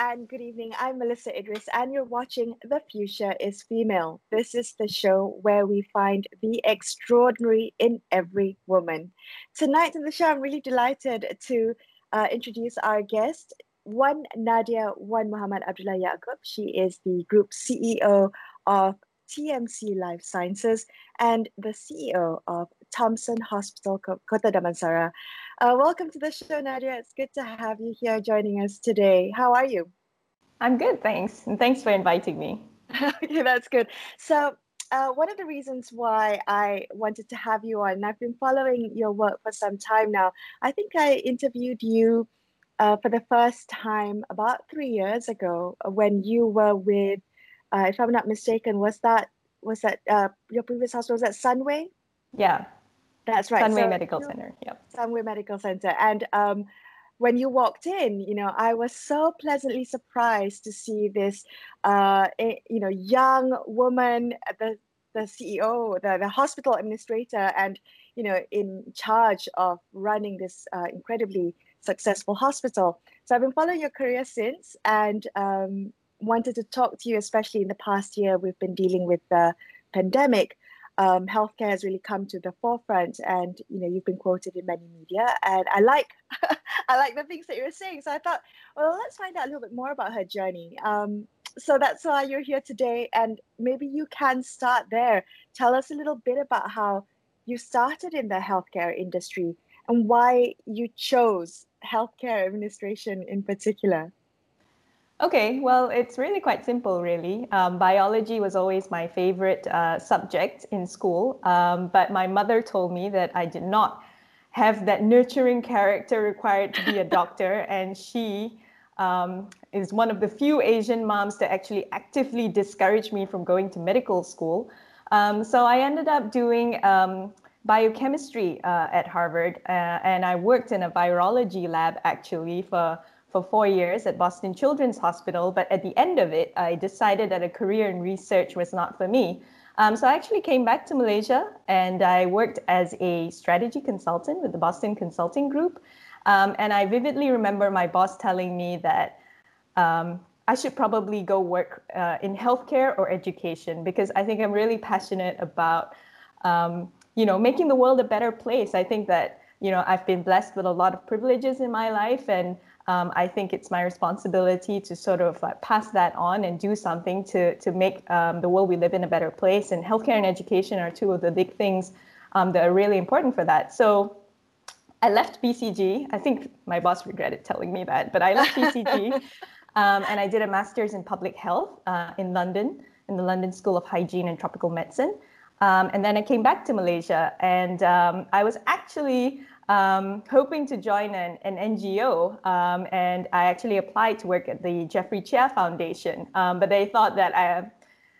and good evening. I'm Melissa Idris, and you're watching The Future is Female. This is the show where we find the extraordinary in every woman. Tonight in the show, I'm really delighted to introduce our guest, one Nadia, one Muhammad Abdullah Yaqub. She is the group CEO of TMC Life Sciences and the CEO of Thompson Hospital, Kota Damansara. Welcome to the show, Nadia. It's good to have you here joining us today. How are you? I'm good, thanks. And thanks for inviting me. Okay, that's good. So, one of the reasons why I wanted to have you on, and I've been following your work for some time now. I think I interviewed you for the first time about 3 years ago when you were with, if I'm not mistaken, was that your previous hospital? Was that Sunway? Yeah, That's right. Sunway So Medical you Center. Yep. Sunway Medical Center, and when you walked in, I was so pleasantly surprised to see this, young woman, the CEO, the hospital administrator, and in charge of running this incredibly successful hospital. So I've been following your career since, and wanted to talk to you, especially in the past year. We've been dealing with the pandemic. Healthcare has really come to the forefront, and you've been quoted in many media, and I like I like the things that you were saying. So I thought, well, let's find out a little bit more about her journey. So that's why you're here today, and maybe you can start there. Tell us a little bit about how you started in the healthcare industry and why you chose healthcare administration in particular. Okay, well, it's really quite simple, really. Biology was always my favorite subject in school, but my mother told me that I did not have that nurturing character required to be a doctor, and she is one of the few Asian moms that actually actively discouraged me from going to medical school. So I ended up doing biochemistry at Harvard, and I worked in a virology lab actually for 4 years at Boston Children's Hospital. But at the end of it, I decided that a career in research was not for me. So I actually came back to Malaysia and I worked as a strategy consultant with the Boston Consulting Group. And I vividly remember my boss telling me that I should probably go work in healthcare or education because I think I'm really passionate about, making the world a better place. I think that, I've been blessed with a lot of privileges in my life, and I think it's my responsibility to sort of pass that on and do something to make the world we live in a better place. And healthcare and education are two of the big things that are really important for that. So I left BCG. I think my boss regretted telling me that, but I left BCG and I did a master's in public health in London, in the London School of Hygiene and Tropical Medicine. And then I came back to Malaysia, and I was actually hoping to join an NGO, and I actually applied to work at the Jeffrey Chia Foundation, but they thought that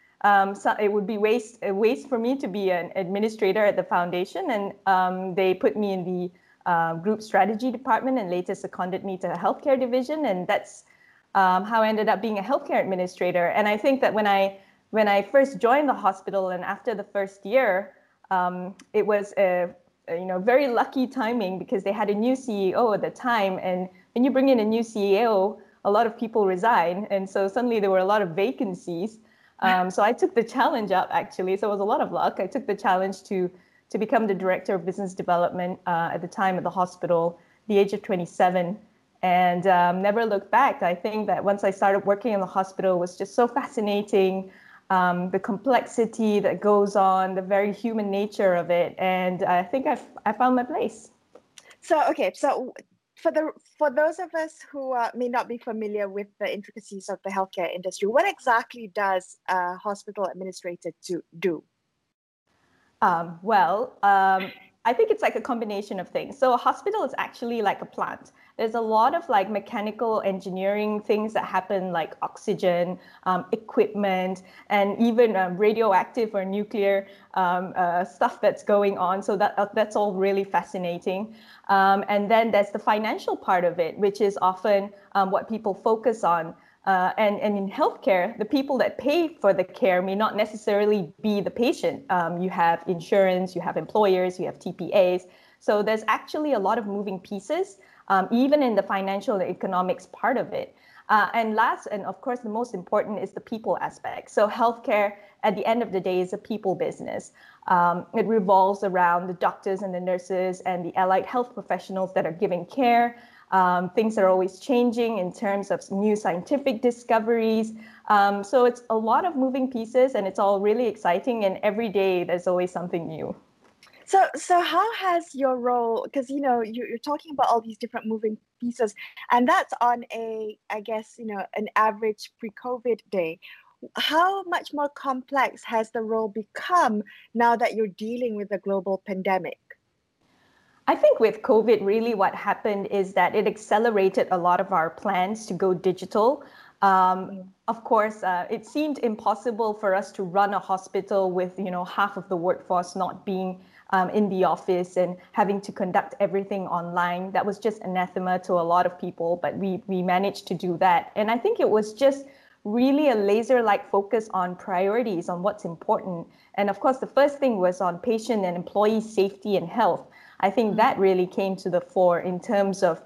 so it would be a waste for me to be an administrator at the foundation, and they put me in the group strategy department and later seconded me to a healthcare division, and that's how I ended up being a healthcare administrator. And I think that when I first joined the hospital and after the first year, it was a very lucky timing because they had a new CEO at the time. And when you bring in a new CEO, a lot of people resign. And so suddenly there were a lot of vacancies. So I took the challenge up, actually. So it was a lot of luck. I took the challenge to become the director of business development at the time at the hospital, the age of 27. And never looked back. I think that once I started working in the hospital, it was just so fascinating. The complexity that goes on, the very human nature of it, and I think I found my place. So for those of us who may not be familiar with the intricacies of the healthcare industry, what exactly does a hospital administrator do? I think it's like a combination of things. So a hospital is actually like a plant. There's a lot of like mechanical engineering things that happen, like oxygen, equipment, and even radioactive or nuclear stuff that's going on. So that's all really fascinating. And then there's the financial part of it, which is often what people focus on. And in healthcare, the people that pay for the care may not necessarily be the patient. You have insurance, you have employers, you have TPAs. So there's actually a lot of moving pieces, even in the financial and economics part of it. And last, and of course, the most important is the people aspect. So healthcare, at the end of the day, is a people business. It revolves around the doctors and the nurses and the allied health professionals that are giving care. Things are always changing in terms of new scientific discoveries. So it's a lot of moving pieces, and it's all really exciting. And every day there's always something new. So how has your role, because you're talking about all these different moving pieces, and that's on I guess, an average pre-COVID day. How much more complex has the role become now that you're dealing with a global pandemic? I think with COVID, really what happened is that it accelerated a lot of our plans to go digital. Of course, it seemed impossible for us to run a hospital with, half of the workforce not being in the office and having to conduct everything online. That was just anathema to a lot of people, but we managed to do that. And I think it was just really a laser-like focus on priorities, on what's important. And of course, the first thing was on patient and employee safety and health. I think that really came to the fore in terms of,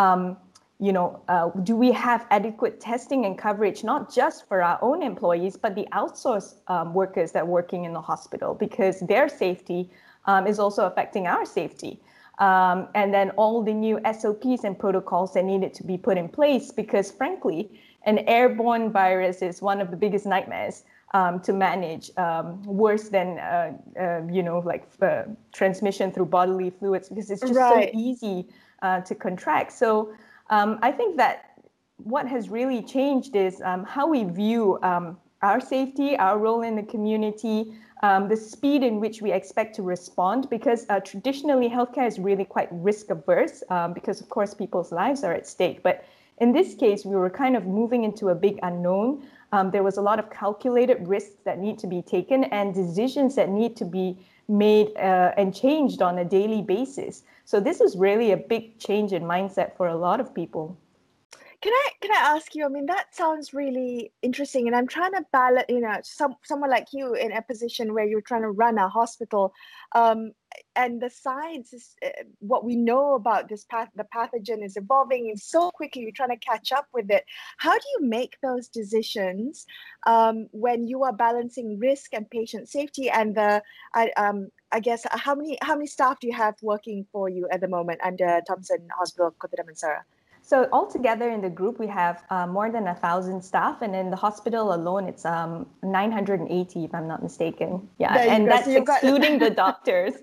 do we have adequate testing and coverage, not just for our own employees, but the outsourced workers that are working in the hospital, because their safety is also affecting our safety. And then all the new SOPs and protocols that needed to be put in place, because frankly, an airborne virus is one of the biggest nightmares to manage, worse than, transmission through bodily fluids, because it's just so easy to contract. So I think that what has really changed is how we view our safety, our role in the community, the speed in which we expect to respond, because traditionally healthcare is really quite risk averse because, of course, people's lives are at stake. But in this case, we were kind of moving into a big unknown. There was a lot of calculated risks that need to be taken and decisions that need to be made and changed on a daily basis. So this is really a big change in mindset for a lot of people. Can I ask you? I mean, that sounds really interesting, and I'm trying to balance. Someone like you in a position where you're trying to run a hospital, and the science is what we know about the pathogen is evolving and so quickly. You're trying to catch up with it. How do you make those decisions when you are balancing risk and patient safety and I guess how many staff do you have working for you at the moment under Thomson Hospital, Kota Damansara? So altogether in the group, we have more than 1,000 staff, and in the hospital alone, it's 980, if I'm not mistaken. Yeah, and that's excluding the doctors,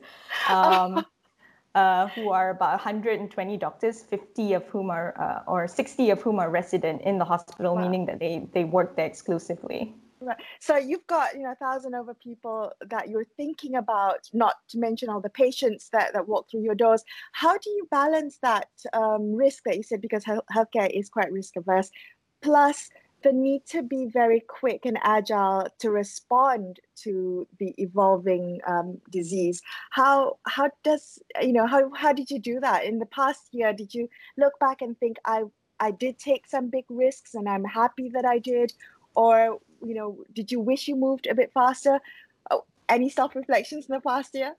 who are about 120 doctors, 50 of whom are, or 60 of whom are resident in the hospital, meaning that they work there exclusively. Right. So you've got 1,000 over people that you're thinking about, not to mention all the patients that walk through your doors. How do you balance that risk that you said, because healthcare is quite risk averse, plus the need to be very quick and agile to respond to the evolving disease? How did you do that in the past year? Did you look back and think I did take some big risks and I'm happy that I did? Or, did you wish you moved a bit faster? Oh, any self-reflections in the past year?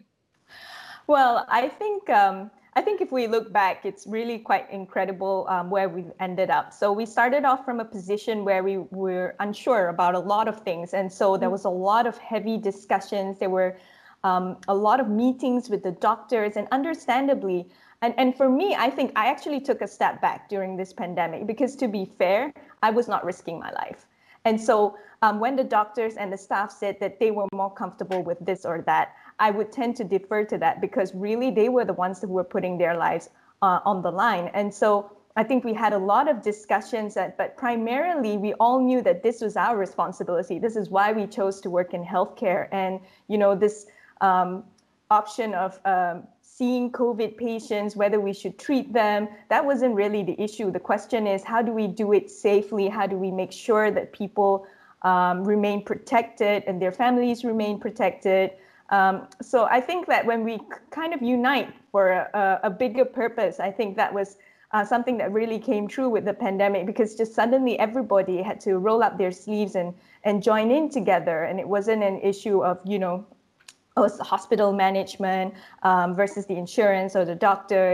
Well, I think if we look back, it's really quite incredible where we've ended up. So we started off from a position where we were unsure about a lot of things. And so there was a lot of heavy discussions. There were a lot of meetings with the doctors, and understandably, and for me, I think I actually took a step back during this pandemic, because to be fair, I was not risking my life. And so when the doctors and the staff said that they were more comfortable with this or that, I would tend to defer to that, because really they were the ones who were putting their lives on the line. And so I think we had a lot of discussions, but primarily we all knew that this was our responsibility. This is why we chose to work in healthcare. And, this option of seeing COVID patients, whether we should treat them, that wasn't really the issue. The question is, how do we do it safely? How do we make sure that people remain protected and their families remain protected? So I think that when we kind of unite for a bigger purpose, I think that was something that really came true with the pandemic, because just suddenly everybody had to roll up their sleeves and join in together. And it wasn't an issue of, hospital management versus the insurance or the doctors.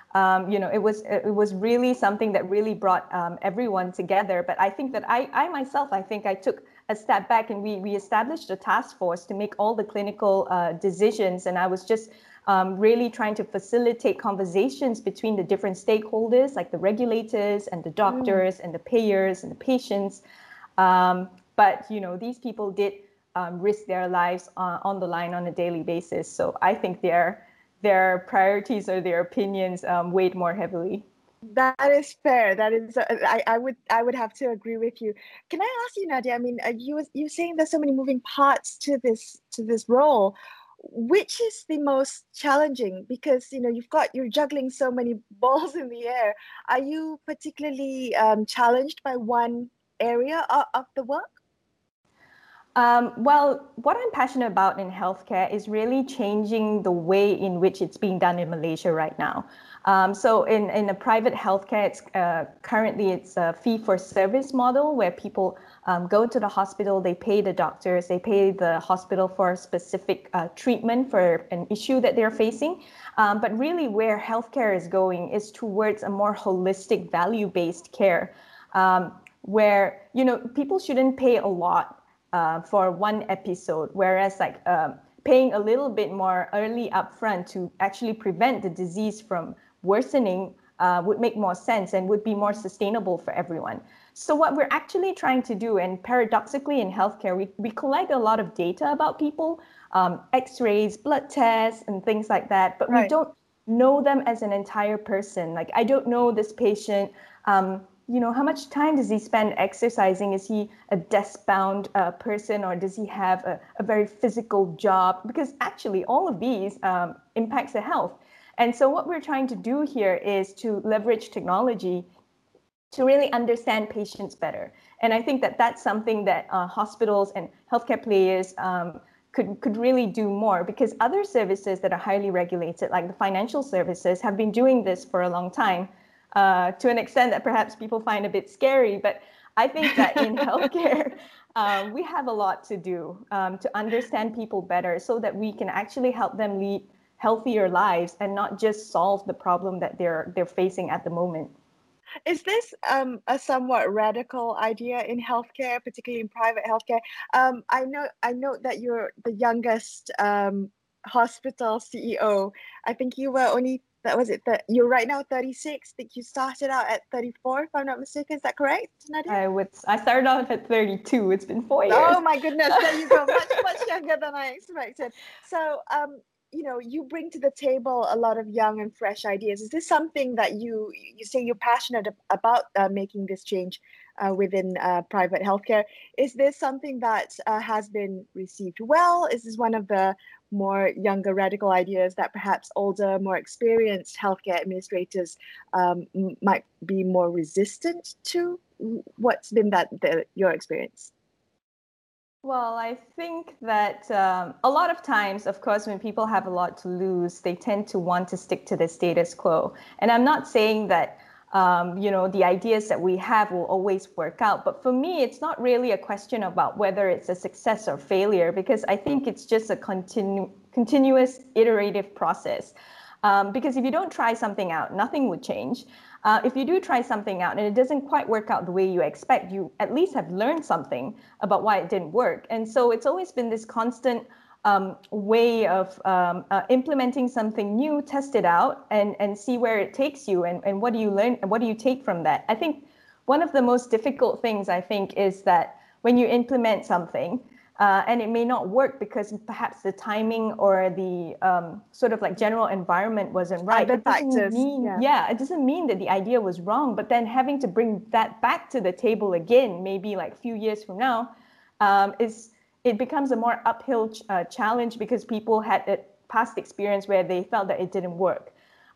It was really something that really brought everyone together. But I think that I myself, I think I took a step back, and we established a task force to make all the clinical decisions. And I was just really trying to facilitate conversations between the different stakeholders, like the regulators and the doctors and the payers and the patients. But these people did risk their lives on the line on a daily basis. So I think their priorities or their opinions weighed more heavily. That is fair. That is, I would have to agree with you. Can I ask you, Nadia? I mean, you saying there's so many moving parts to this role. Which is the most challenging? Because you're juggling so many balls in the air. Are you particularly challenged by one area of the work? Well, what I'm passionate about in healthcare is really changing the way in which it's being done in Malaysia right now. So in a private healthcare, currently it's a fee-for-service model where people go to the hospital, they pay the doctors, they pay the hospital for a specific treatment for an issue that they're facing. But really where healthcare is going is towards a more holistic, value-based care, where people shouldn't pay a lot for one episode, whereas paying a little bit more early upfront to actually prevent the disease from worsening would make more sense and would be more sustainable for everyone. So what we're actually trying to do, and paradoxically in healthcare, we collect a lot of data about people, x-rays, blood tests, and things like that, but we don't know them as an entire person. Like, I don't know this patient, how much time does he spend exercising? Is he a desk-bound person, or does he have a very physical job? Because actually all of these impacts the health. And so what we're trying to do here is to leverage technology to really understand patients better. And I think that that's something that hospitals and healthcare players could really do more, because other services that are highly regulated, like the financial services, have been doing this for a long time. To an extent that perhaps people find a bit scary. But I think that in healthcare, we have a lot to do to understand people better so that we can actually help them lead healthier lives and not just solve the problem that they're facing at the moment. Is this a somewhat radical idea in healthcare, particularly in private healthcare? I know that you're the youngest hospital CEO. I think you were only, you're right now 36. I think you started out at 34, if I'm not mistaken. Is that correct, Nadia? I started off at 32. It's been 4 years. Oh my goodness, there you go. Much younger than I expected. So, you bring to the table a lot of young and fresh ideas. Is this something that you say you're passionate about, making this change within private healthcare? Is this something that has been received well? Is this one of the more younger radical ideas that perhaps older, more experienced healthcare administrators might be more resistant to? What's been your experience? Well, I think that a lot of times, of course, when people have a lot to lose, they tend to want to stick to the status quo. And I'm not saying that, the ideas that we have will always work out. But for me, it's not really a question about whether it's a success or failure, because I think it's just a continuous iterative process. Because if you don't try something out, nothing would change. If you do try something out and it doesn't quite work out the way you expect, you at least have learned something about why it didn't work. And so it's always been this constant way of implementing something new, test it out and see where it takes you, and what do you learn and what do you take from that. I think one of the most difficult things, I think, is that when you implement something, and it may not work because perhaps the timing or the sort of like general environment wasn't right. It doesn't mean, it doesn't mean that the idea was wrong, but then having to bring that back to the table again, maybe like a few years from now, it becomes a more uphill challenge, because people had a past experience where they felt that it didn't work.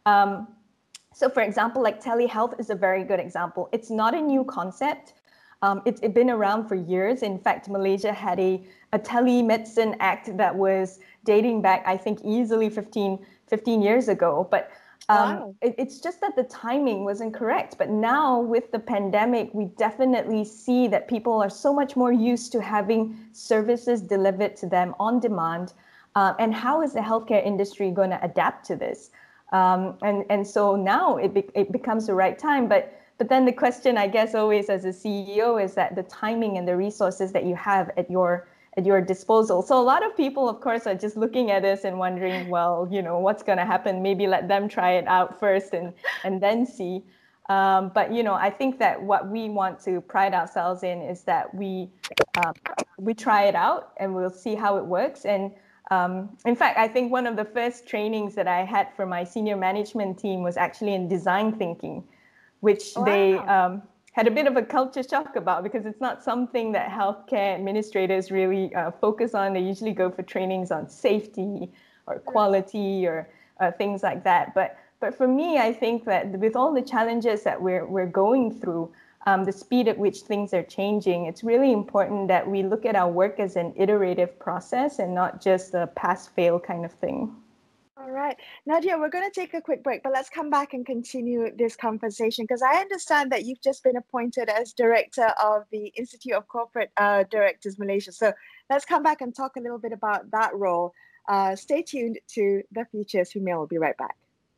So for example, like telehealth is a very good example. It's not a new concept. It's been around for years. In fact, Malaysia had a telemedicine act that was dating back, I think, easily 15 years ago. But wow. It's just that the timing wasn't correct. But now with the pandemic, we definitely see that people are so much more used to having services delivered to them on demand. And how is the healthcare industry going to adapt to this? And so now it becomes the right time. But then the question, I guess, always as a CEO is that the timing and the resources that you have at your disposal. So a lot of people, of course, are just looking at us and wondering, well, what's going to happen? Maybe let them try it out first and then see. But I think that what we want to pride ourselves in is that we try it out and we'll see how it works. And in fact, I think one of the first trainings that I had for my senior management team was actually in design thinking, which they had a bit of a culture shock about, because it's not something that healthcare administrators really focus on. They usually go for trainings on safety or quality or things like that. But for me, I think that with all the challenges that we're going through, the speed at which things are changing, it's really important that we look at our work as an iterative process and not just a pass-fail kind of thing. All right. Nadia, we're going to take a quick break, but let's come back and continue this conversation, because I understand that you've just been appointed as director of the Institute of Corporate Directors Malaysia. So let's come back and talk a little bit about that role. Stay tuned to The Future's Female. We'll be right back.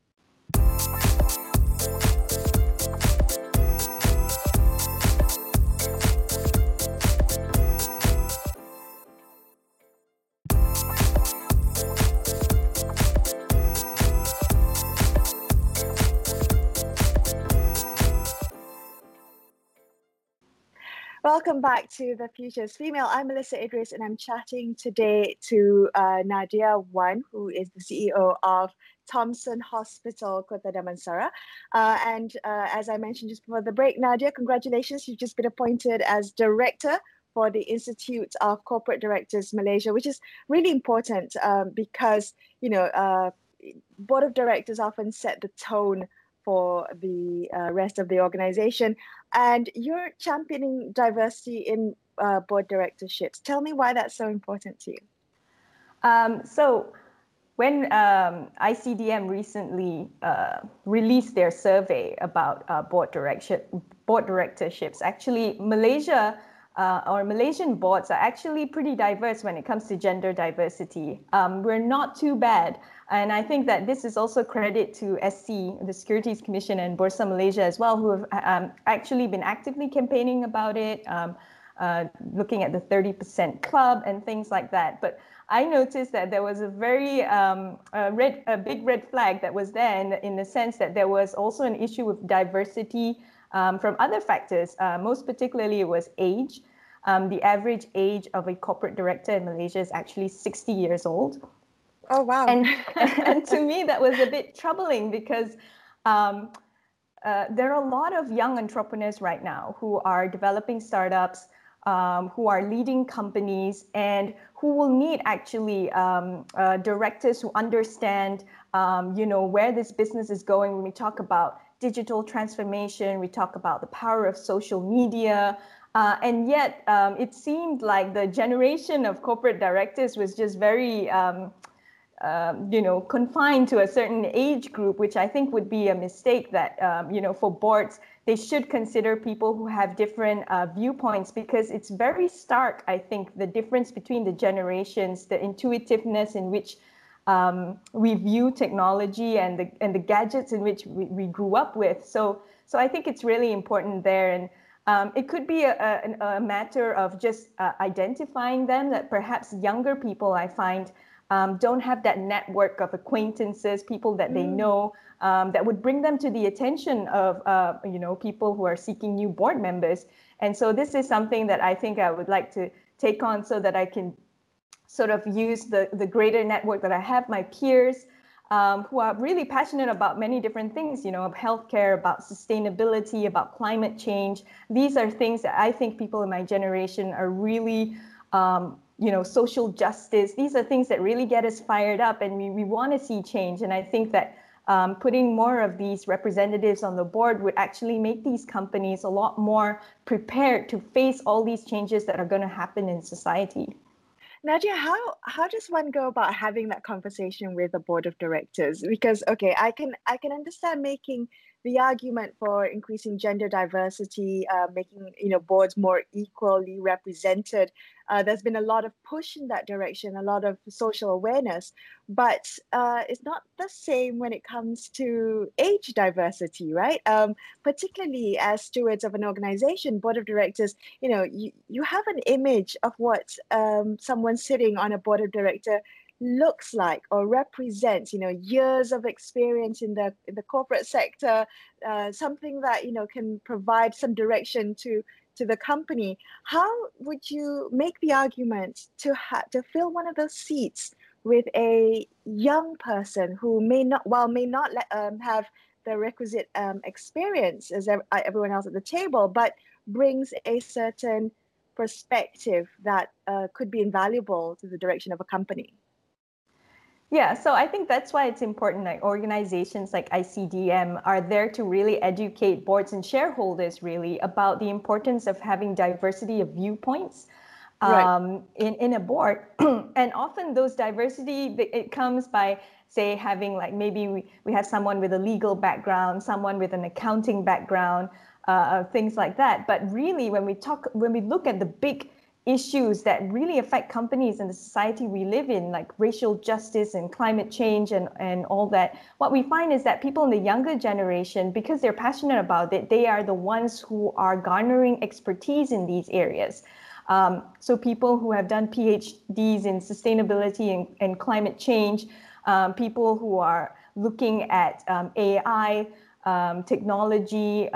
Welcome back to The Future's Female. I'm Melissa Idris, and I'm chatting today to Nadia Wan, who is the CEO of Thomson Hospital, Kota Damansara. And as I mentioned just before the break, Nadia, congratulations. You've just been appointed as director for the Institute of Corporate Directors Malaysia, which is really important because, board of directors often set the tone for the rest of the organization. And you're championing diversity in board directorships. Tell me why that's so important to you. So when ICDM recently released their survey about board directorships, actually Malaysia or Malaysian boards are actually pretty diverse when it comes to gender diversity. We're not too bad. And I think that this is also credit to SC, the Securities Commission, and Bursa Malaysia as well, who have actually been actively campaigning about it, looking at the 30% club and things like that. But I noticed that there was a very big red flag that was there in the sense that there was also an issue with diversity from other factors. Most particularly, it was age. The average age of a corporate director in Malaysia is actually 60 years old. Oh, wow. And to me, that was a bit troubling because there are a lot of young entrepreneurs right now who are developing startups, who are leading companies, and who will need actually directors who understand, where this business is going. When we talk about digital transformation, we talk about the power of social media. And yet it seemed like the generation of corporate directors was just very confined to a certain age group, which I think would be a mistake. That for boards, they should consider people who have different viewpoints, because it's very stark, I think, the difference between the generations, the intuitiveness in which we view technology and the gadgets in which we grew up with. So I think it's really important there. And it could be a matter of just identifying them, that perhaps younger people, I find, don't have that network of acquaintances, people that they know, that would bring them to the attention of people who are seeking new board members. And so this is something that I think I would like to take on, so that I can sort of use the greater network that I have, my peers, who are really passionate about many different things, of healthcare, about sustainability, about climate change. These are things that I think people in my generation are really social justice. These are things that really get us fired up, and we want to see change. And I think that putting more of these representatives on the board would actually make these companies a lot more prepared to face all these changes that are going to happen in society. Nadia, how does one go about having that conversation with the board of directors? Because, okay, I can understand making the argument for increasing gender diversity, making boards more equally represented. There's been a lot of push in that direction, a lot of social awareness, but it's not the same when it comes to age diversity, right? Particularly as stewards of an organization, board of directors, you have an image of what someone sitting on a board of director looks like or represents, years of experience in the corporate sector, something that can provide some direction to the company. How would you make the argument to fill one of those seats with a young person who may not have the requisite experience as everyone else at the table, but brings a certain perspective that could be invaluable to the direction of a company? Yeah, so I think that's why it's important like organizations like ICDM are there to really educate boards and shareholders really about the importance of having diversity of viewpoints in a board. And often those diversity, it comes by, say, having like maybe we have someone with a legal background, someone with an accounting background, things like that. But really, when we look at the big issues that really affect companies and the society we live in, like racial justice and climate change and all that, what we find is that people in the younger generation, because they're passionate about it, they are the ones who are garnering expertise in these areas. So people who have done PhDs in sustainability and climate change, people who are looking at AI, technology,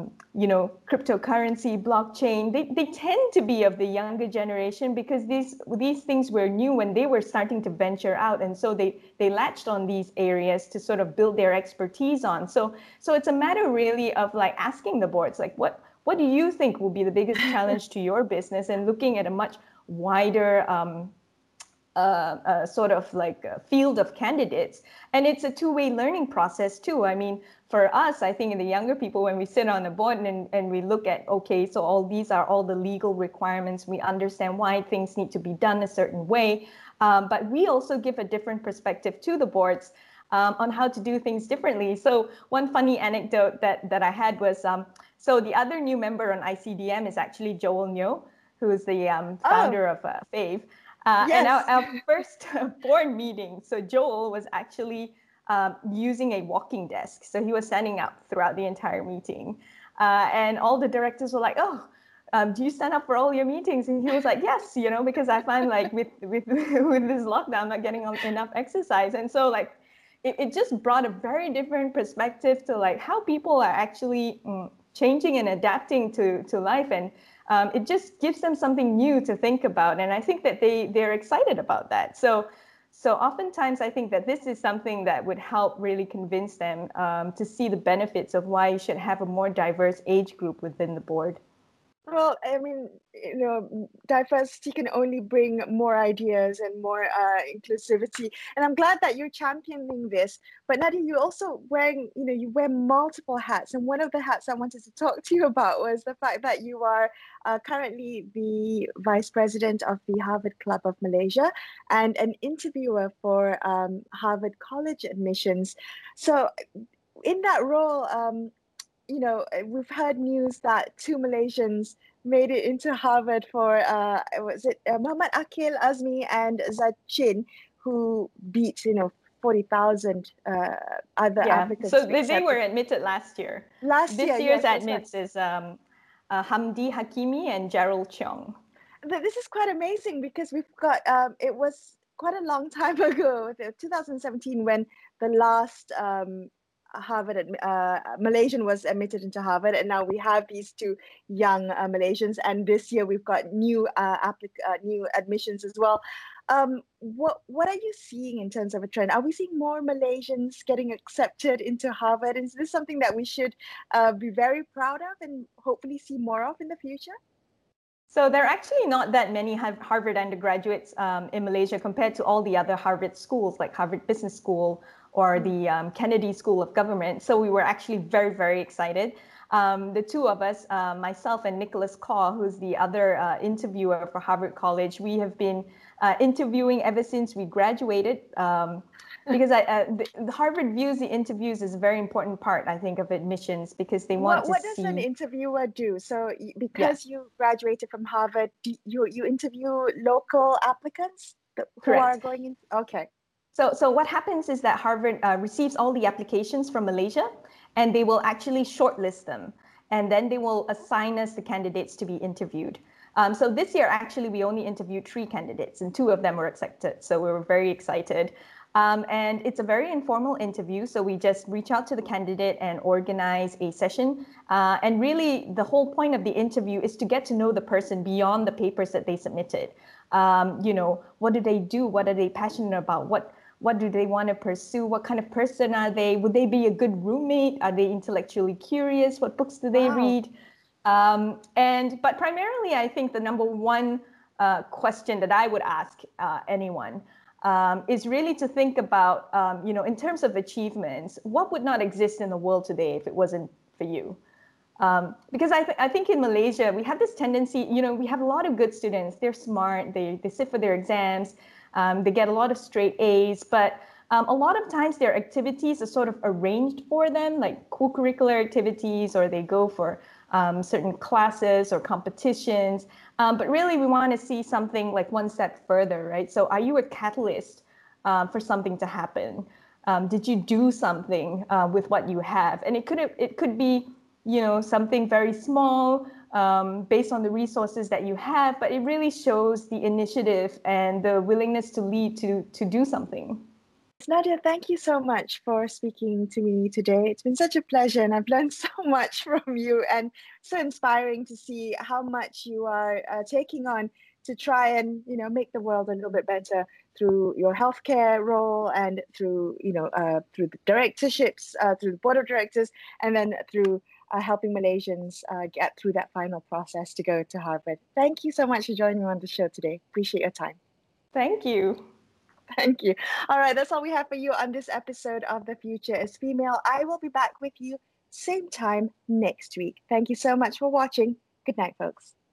cryptocurrency, blockchain, they tend to be of the younger generation because these things were new when they were starting to venture out. And so they latched on these areas to sort of build their expertise on. So it's a matter really of like asking the boards, like what do you think will be the biggest challenge to your business, and looking at a much wider sort of like a field of candidates. And it's a two-way learning process too. I mean, for us, I think in the younger people, when we sit on a board and we look at, okay, so all these are all the legal requirements, we understand why things need to be done a certain way. But we also give a different perspective to the boards on how to do things differently. So one funny anecdote that I had was, so the other new member on ICDM is actually Joel Nyo, who is the founder of FAVE. Yes. And our first board meeting, so Joel was actually using a walking desk. So he was standing up throughout the entire meeting. And all the directors were like, oh, do you stand up for all your meetings? And he was like, yes, because I find like with this lockdown, I'm not getting enough exercise. And so like, it just brought a very different perspective to like how people are actually changing and adapting to life. And it just gives them something new to think about. And I think that they're excited about that. So oftentimes I think that this is something that would help really convince them to see the benefits of why you should have a more diverse age group within the board. Well, I mean, diversity can only bring more ideas and more inclusivity. And I'm glad that you're championing this. But Nadia, you also you wear multiple hats. And one of the hats I wanted to talk to you about was the fact that you are currently the vice president of the Harvard Club of Malaysia and an interviewer for Harvard College admissions. So in that role, we've heard news that two Malaysians made it into Harvard for, Muhammad Akil Azmi and Zachin, who beat, 40,000 other applicants. So they were admitted last year. This year's admits is Hamdi Hakimi and Gerald Cheong. This is quite amazing because we've got, it was quite a long time ago, 2017, when the last Harvard Malaysian was admitted into Harvard, and now we have these two young Malaysians, and this year we've got new admissions as well. What are you seeing in terms of a trend? Are we seeing more Malaysians getting accepted into Harvard? Is this something that we should be very proud of and hopefully see more of in the future? So there are actually not that many Harvard undergraduates in Malaysia compared to all the other Harvard schools, like Harvard Business School or the Kennedy School of Government. So we were actually very, very excited. The two of us, myself and Nicholas Kaw, who's the other interviewer for Harvard College, we have been interviewing ever since we graduated. because the Harvard views the interviews as a very important part, I think, of admissions because they want to What does an see. interviewer do? So Yeah, because you graduated from Harvard, you interview local applicants who are correct. going in? Okay. So what happens is that Harvard receives all the applications from Malaysia, and they will actually shortlist them, and then they will assign us the candidates to be interviewed. So this year, actually, we only interviewed 3 candidates, and 2 of them were accepted. So we were very excited. And it's a very informal interview. So we just reach out to the candidate and organize a session. And really, the whole point of the interview is to get to know the person beyond the papers that they submitted. What do they do? What are they passionate about? What do they want to pursue? What kind of person are they? Would they be a good roommate? Are they intellectually curious? What books do they Wow. read? But primarily, I think the number one question that I would ask anyone is really to think about, in terms of achievements, what would not exist in the world today if it wasn't for you? Because I think in Malaysia, we have this tendency, we have a lot of good students. They're smart, they sit for their exams, they get a lot of straight A's, but a lot of times their activities are sort of arranged for them, like co-curricular activities, or they go for certain classes or competitions. But really, we want to see something like one step further, right? So are you a catalyst for something to happen? Did you do something with what you have? And it could be, something very small based on the resources that you have, but it really shows the initiative and the willingness to lead to do something. Nadia, thank you so much for speaking to me today. It's been such a pleasure, and I've learned so much from you, and so inspiring to see how much you are taking on to try and make the world a little bit better through your healthcare role and through through the directorships, through the board of directors, and then through helping Malaysians get through that final process to go to Harvard. Thank you so much for joining me on the show today. Appreciate your time. Thank you. Thank you. All right, that's all we have for you on this episode of The Future is Female. I will be back with you same time next week. Thank you so much for watching. Good night, folks.